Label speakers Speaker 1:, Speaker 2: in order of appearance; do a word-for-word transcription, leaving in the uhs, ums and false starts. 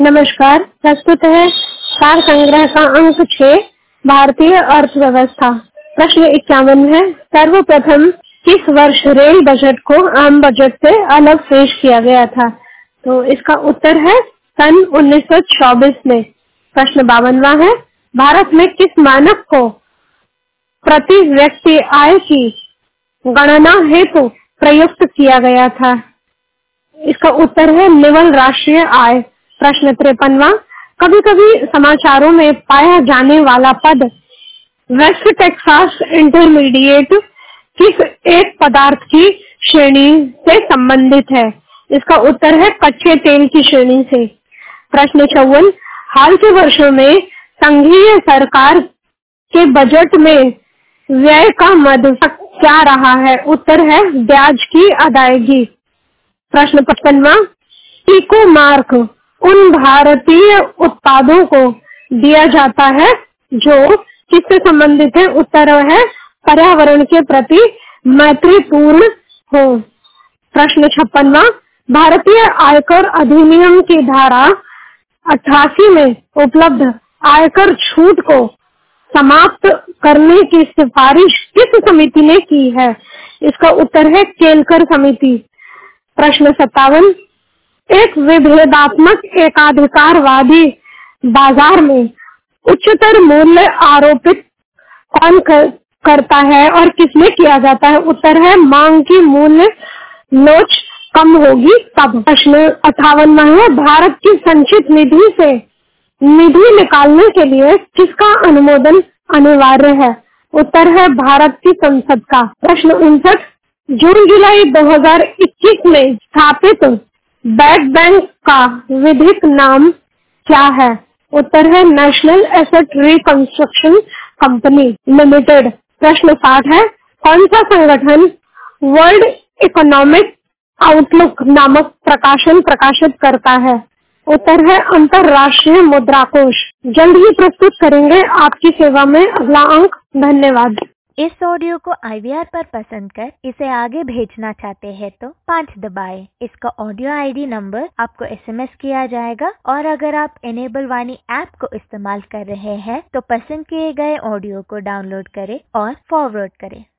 Speaker 1: नमस्कार। प्रस्तुत है सार संग्रह का अंक छह, भारतीय अर्थव्यवस्था। प्रश्न इक्यावन है, सर्वप्रथम किस वर्ष रेल बजट को आम बजट से अलग पेश किया गया था? तो इसका उत्तर है सन उन्नीस सौ चौबीस में। प्रश्न बावनवा है, भारत में किस मानक को प्रति व्यक्ति आय की गणना हेतु प्रयुक्त किया गया था? इसका उत्तर है निवल राष्ट्रीय आय। प्रश्न तिरपनवा, कभी कभी समाचारों में पाया जाने वाला पद वेस्ट टेक्सास इंटरमीडिएट किस एक पदार्थ की श्रेणी से संबंधित है? इसका उत्तर है कच्चे तेल की श्रेणी से। प्रश्न चौवन, हाल के वर्षों में संघीय सरकार के बजट में व्यय का मद क्या रहा है? उत्तर है ब्याज की अदायगी। प्रश्न पचपनवा, इको मार्क उन भारतीय उत्पादों को दिया जाता है जो किससे संबंधित है? उत्तर है पर्यावरण के प्रति मैत्रीपूर्ण हो। प्रश्न छप्पनवा, भारतीय आयकर अधिनियम की धारा अट्ठासी में उपलब्ध आयकर छूट को समाप्त करने की सिफारिश किस समिति ने की है? इसका उत्तर है केलकर समिति। प्रश्न सत्तावन, एक विभेदात्मक एकाधिकारवादी बाजार में उच्चतर मूल्य आरोपित कौन कर, करता है और किसमें किया जाता है? उत्तर है मांग की मूल्य लोच कम होगी तब। प्रश्न अट्ठावनवा है, भारत की संचित निधि से निधि निकालने के लिए किसका अनुमोदन अनिवार्य है? उत्तर है भारत की संसद का। प्रश्न उनसठ, जून जुलाई दो हज़ार इक्कीस में स्थापित बैड बैंक का विधिक नाम क्या है? उत्तर है national asset reconstruction company limited. प्रश्न साठ है, कौन सा संगठन वर्ल्ड इकोनॉमिक आउटलुक नामक प्रकाशन प्रकाशित करता है? उत्तर है अंतरराष्ट्रीय मुद्रा कोष। जल्द ही प्रस्तुत करेंगे आपकी सेवा में अगला अंक। धन्यवाद।
Speaker 2: इस ऑडियो को आई वी आर पर पसंद कर इसे आगे भेजना चाहते हैं तो पाँच दबाएं। इसका ऑडियो आई डी नंबर आपको एस एम एस किया जाएगा और अगर आप इनेबल वाणी ऐप को इस्तेमाल कर रहे हैं तो पसंद किए गए ऑडियो को डाउनलोड करें और फॉरवर्ड करें।